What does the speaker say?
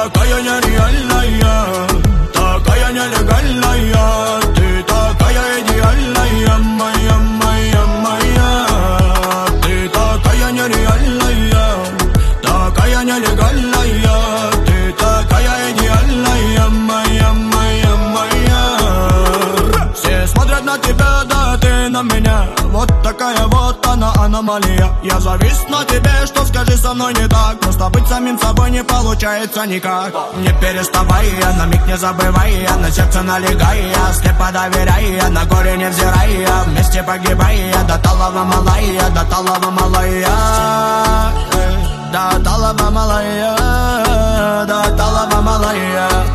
такая нереальная, такая нелегальная. Ты такая идеальная, моя, моя, моя. Ты такая нереальная, такая нелегальная. Ты такая идеальная, моя, моя, моя. Все смотрят на тебя, да ты на меня. Вот такая вот она, аномалия. Я завис на тебе, что скажи со мной не так. Просто быть самим собой не получается никак. Не переставай, на миг не забывай, на сердце налегай, слепо доверяй, на горе не взирай, вместе погибай, до талого малая, до талого малая, до талого малая, до талого малая.